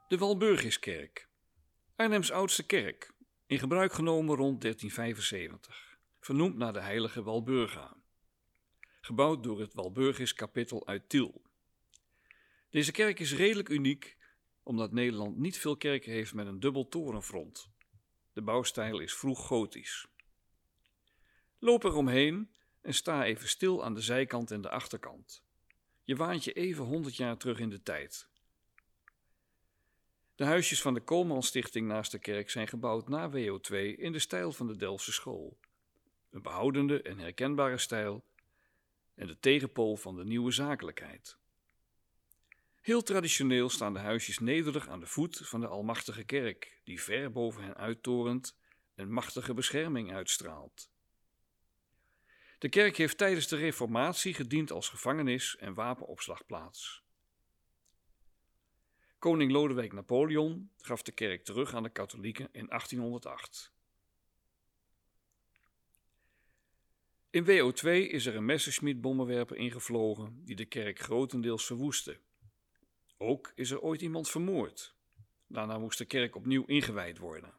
De Walburgiskerk, Arnhems oudste kerk, in gebruik genomen rond 1375, vernoemd naar de heilige Walburga. Gebouwd door het Walburgiskapittel uit Tiel. Deze kerk is redelijk uniek, omdat Nederland niet veel kerken heeft met een dubbel torenfront. De bouwstijl is vroeg gotisch. Loop er omheen en sta even stil aan de zijkant en de achterkant. Je waant je even 100 jaar terug in de tijd. De huisjes van de Koolmanstichting naast de kerk zijn gebouwd na WO2 in de stijl van de Delftse school. Een behoudende en herkenbare stijl en de tegenpool van de nieuwe zakelijkheid. Heel traditioneel staan de huisjes nederig aan de voet van de almachtige kerk, die ver boven hen uittorent en machtige bescherming uitstraalt. De kerk heeft tijdens de Reformatie gediend als gevangenis en wapenopslagplaats. Koning Lodewijk Napoleon gaf de kerk terug aan de katholieken in 1808. In WO2 is er een Messerschmitt-bommenwerper ingevlogen die de kerk grotendeels verwoestte. Ook is er ooit iemand vermoord. Daarna moest de kerk opnieuw ingewijd worden.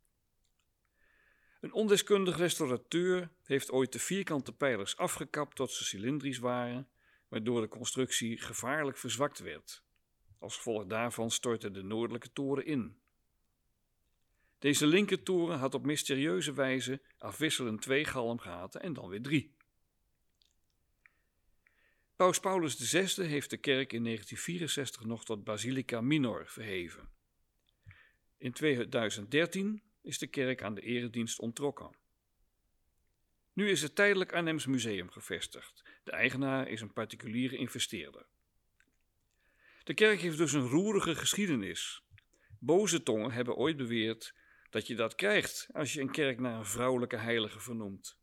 Een ondeskundig restaurateur heeft ooit de vierkante pijlers afgekapt tot ze cilindrisch waren, waardoor de constructie gevaarlijk verzwakt werd. Als gevolg daarvan stortte de noordelijke toren in. Deze linkertoren had op mysterieuze wijze afwisselend 2 galmgaten en dan weer 3. Paus Paulus VI heeft de kerk in 1964 nog tot Basilica Minor verheven. In 2013 is de kerk aan de eredienst onttrokken. Nu is het tijdelijk Arnhems Museum gevestigd. De eigenaar is een particuliere investeerder. De kerk heeft dus een roerige geschiedenis. Boze tongen hebben ooit beweerd dat je dat krijgt als je een kerk naar een vrouwelijke heilige vernoemt.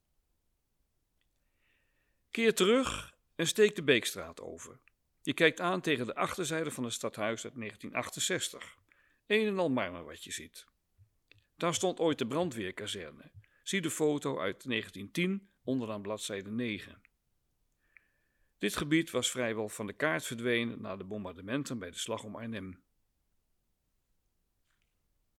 Keer terug en steek de Beekstraat over. Je kijkt aan tegen de achterzijde van het stadhuis uit 1968. Een en al marmer wat je ziet. Daar stond ooit de brandweerkazerne. Zie de foto uit 1910 onderaan bladzijde 9. Dit gebied was vrijwel van de kaart verdwenen na de bombardementen bij de Slag om Arnhem.